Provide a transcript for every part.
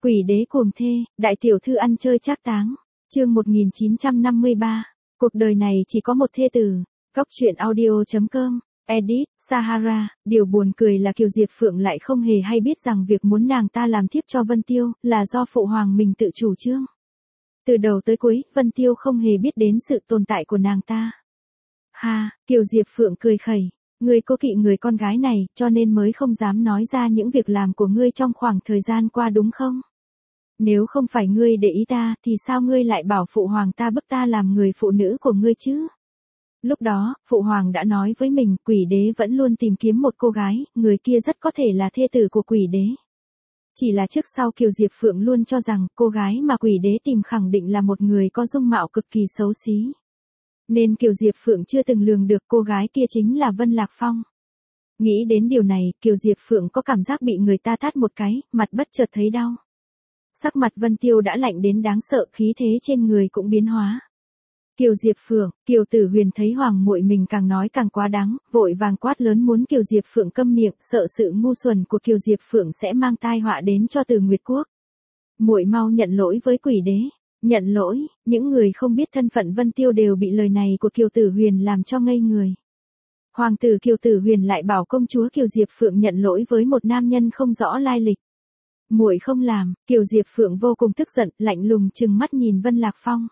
Quỷ đế cuồng thê, đại tiểu thư ăn chơi trác táng. Chương 1953. Cuộc đời này chỉ có một thê tử. Góc truyện audio.com. Edit, Sahara. Điều buồn cười là Kiều Diệp Phượng lại không hề hay biết rằng việc muốn nàng ta làm thiếp cho Vân Tiêu là do phụ hoàng mình tự chủ trương. Từ đầu tới cuối, Vân Tiêu không hề biết đến sự tồn tại của nàng ta. Ha, Kiều Diệp Phượng cười khẩy. Ngươi cố kỵ người con gái này, cho nên mới không dám nói ra những việc làm của ngươi trong khoảng thời gian qua đúng không? Nếu không phải ngươi để ý ta, thì sao ngươi lại bảo phụ hoàng ta bức ta làm người phụ nữ của ngươi chứ? Lúc đó, phụ hoàng đã nói với mình, quỷ đế vẫn luôn tìm kiếm một cô gái, người kia rất có thể là thê tử của quỷ đế. Chỉ là trước sau Kiều Diệp Phượng luôn cho rằng, cô gái mà quỷ đế tìm khẳng định là một người có dung mạo cực kỳ xấu xí. Nên Kiều Diệp Phượng chưa từng lường được cô gái kia chính là Vân Lạc Phong. Nghĩ đến điều này, Kiều Diệp Phượng có cảm giác bị người ta tát một cái, mặt bất chợt thấy đau. Sắc mặt Vân Tiêu đã lạnh đến đáng sợ, khí thế trên người cũng biến hóa. Kiều Diệp Phượng, Kiều Tử Huyền thấy hoàng muội mình càng nói càng quá đáng, vội vàng quát lớn muốn Kiều Diệp Phượng câm miệng, sợ sự ngu xuẩn của Kiều Diệp Phượng sẽ mang tai họa đến cho Từ Nguyệt Quốc. Muội mau nhận lỗi với quỷ đế. Nhận lỗi, những người không biết thân phận Vân Tiêu đều bị lời này của Kiều Tử Huyền làm cho ngây người. Hoàng tử Kiều Tử Huyền lại bảo công chúa Kiều Diệp Phượng nhận lỗi với một nam nhân không rõ lai lịch. Muội không làm. Kiều Diệp Phượng vô cùng tức giận, lạnh lùng trừng mắt nhìn Vân Lạc Phong.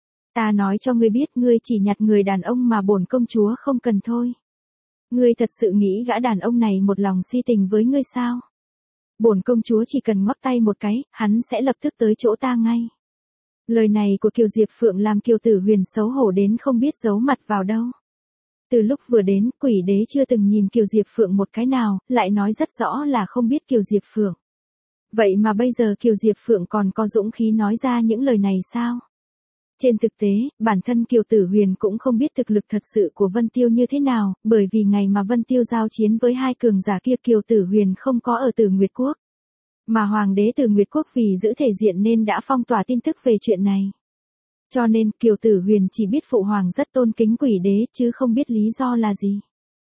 Ta nói cho ngươi biết, ngươi chỉ nhặt người đàn ông mà bổn công chúa không cần thôi. Ngươi thật sự nghĩ gã đàn ông này một lòng si tình với ngươi sao? Bổn công chúa chỉ cần ngoắc tay một cái, hắn sẽ lập tức tới chỗ ta ngay. Lời này của Kiều Diệp Phượng làm Kiều Tử Huyền xấu hổ đến không biết giấu mặt vào đâu. Từ lúc vừa đến, quỷ đế chưa từng nhìn Kiều Diệp Phượng một cái nào, lại nói rất rõ là không biết Kiều Diệp Phượng. Vậy mà bây giờ Kiều Diệp Phượng còn có dũng khí nói ra những lời này sao? Trên thực tế, bản thân Kiều Tử Huyền cũng không biết thực lực thật sự của Vân Tiêu như thế nào, bởi vì ngày mà Vân Tiêu giao chiến với hai cường giả kia Kiều Tử Huyền không có ở Từ Nguyệt Quốc. Mà Hoàng đế Từ Nguyệt Quốc vì giữ thể diện nên đã phong tỏa tin tức về chuyện này. Cho nên Kiều Tử Huyền chỉ biết phụ hoàng rất tôn kính quỷ đế chứ không biết lý do là gì.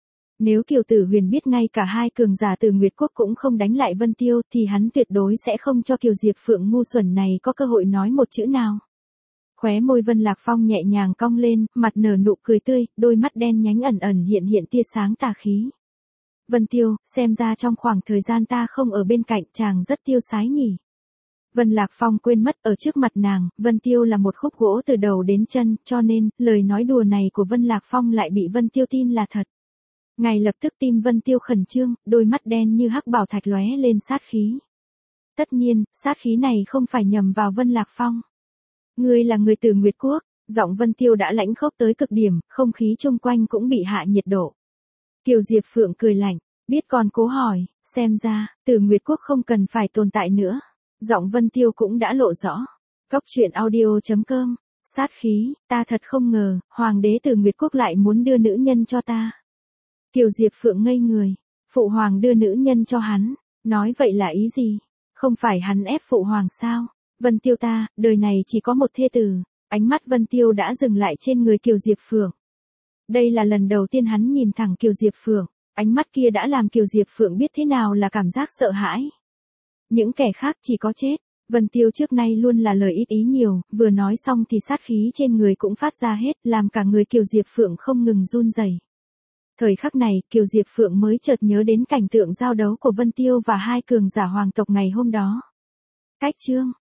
Nếu Kiều Tử Huyền biết ngay cả hai cường giả Từ Nguyệt Quốc cũng không đánh lại Vân Tiêu thì hắn tuyệt đối sẽ không cho Kiều Diệp Phượng ngu xuẩn này có cơ hội nói một chữ nào. Khóe môi Vân Lạc Phong nhẹ nhàng cong lên, mặt nở nụ cười tươi, đôi mắt đen nhánh ẩn ẩn hiện hiện tia sáng tà khí. Vân Tiêu, xem ra trong khoảng thời gian ta không ở bên cạnh chàng rất tiêu sái nhỉ. Vân Lạc Phong quên mất ở trước mặt nàng, Vân Tiêu là một khúc gỗ từ đầu đến chân, cho nên, lời nói đùa này của Vân Lạc Phong lại bị Vân Tiêu tin là thật. Ngay lập tức tim Vân Tiêu khẩn trương, đôi mắt đen như hắc bảo thạch lóe lên sát khí. Tất nhiên, sát khí này không phải nhằm vào Vân Lạc Phong. Ngươi là người Từ Nguyệt Quốc, giọng Vân Tiêu đã lãnh khốc tới cực điểm, không khí xung quanh cũng bị hạ nhiệt độ. Kiều Diệp Phượng cười lạnh, biết còn cố hỏi, xem ra, Từ Nguyệt Quốc không cần phải tồn tại nữa. Giọng Vân Tiêu cũng đã lộ rõ. Góc truyện audio.com. Sát khí, ta thật không ngờ, Hoàng đế Từ Nguyệt Quốc lại muốn đưa nữ nhân cho ta. Kiều Diệp Phượng ngây người, phụ hoàng đưa nữ nhân cho hắn, nói vậy là ý gì? Không phải hắn ép phụ hoàng sao? Vân Tiêu ta, đời này chỉ có một thê tử. Ánh mắt Vân Tiêu đã dừng lại trên người Kiều Diệp Phượng. Đây là lần đầu tiên hắn nhìn thẳng Kiều Diệp Phượng, ánh mắt kia đã làm Kiều Diệp Phượng biết thế nào là cảm giác sợ hãi. Những kẻ khác chỉ có chết. Vân Tiêu trước nay luôn là lời ít ý nhiều, vừa nói xong thì sát khí trên người cũng phát ra hết, làm cả người Kiều Diệp Phượng không ngừng run rẩy. Thời khắc này, Kiều Diệp Phượng mới chợt nhớ đến cảnh tượng giao đấu của Vân Tiêu và hai cường giả hoàng tộc ngày hôm đó. Cách chương